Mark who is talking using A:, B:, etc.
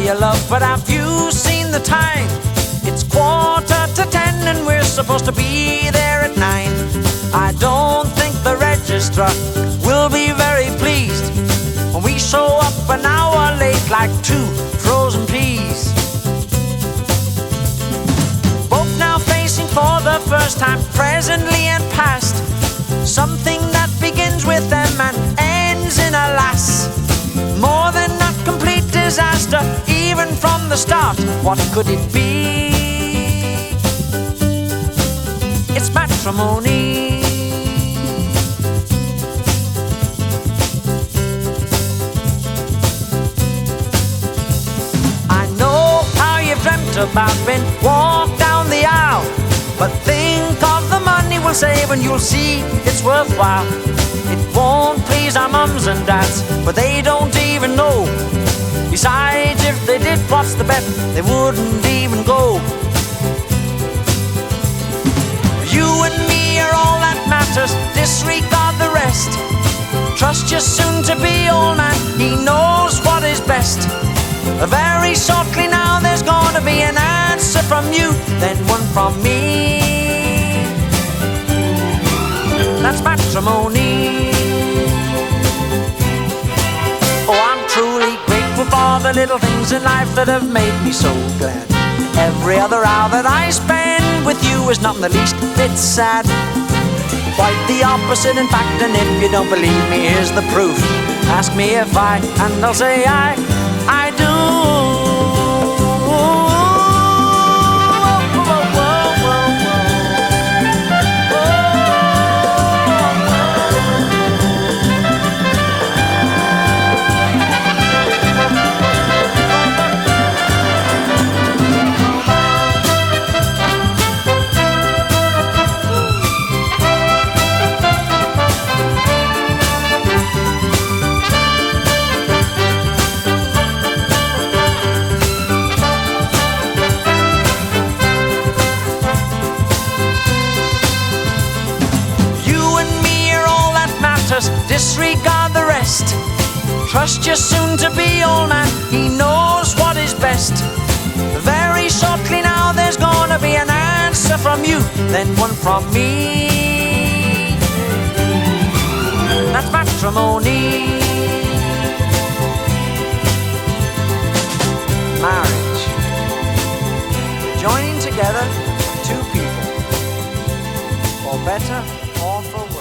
A: you love, but have you seen the time? It's 10:15 and we're supposed to be there at 9. I don't think the registrar will be very pleased when we show up an hour late like two frozen peas. Both now facing for the first time, presently and past, something that begins with them and ends in a lass. More than a complete disaster, even from the start. What could it be? It's matrimony. I know how you've dreamt about being walked down the aisle, but think of the money we'll save and you'll see it's worthwhile. It won't please our mums and dads, but they don't even know. Besides, if they did, what's the bet? They wouldn't even go. You and me are all that matters, disregard the rest. Trust your soon-to-be old man, he knows what is best. Very shortly now there's gonna be an answer from you, then one from me. That's matrimony. Oh, I'm truly grateful for the little things in life that have made me so glad. Every other hour that I spend with you is not in the least bit sad. Quite the opposite, in fact, and if you don't believe me, here's the proof. Ask me if I, and I'll say I do. Disregard the rest. Trust your soon-to-be old man, he knows what is best. Very shortly now there's gonna be an answer from you, then one from me. That's matrimony. Marriage. Joining together two people, for better or for worse.